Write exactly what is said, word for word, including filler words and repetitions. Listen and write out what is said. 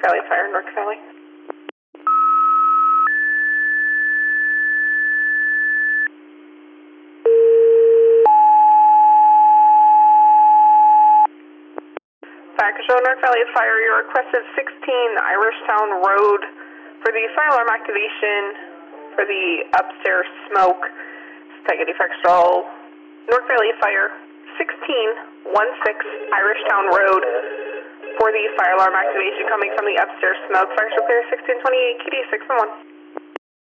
Valley Fire, North Valley. Fire Control, North Valley Fire, you requested sixteen Irishtown Road for the fire alarm activation for the upstairs smoke. Spaghetti Fire Control, North Valley Fire, sixteen sixteen Irishtown Road for the fire alarm activation coming from the upstairs smoke. Fire Control Clear sixteen twenty-eight, Q D six one one.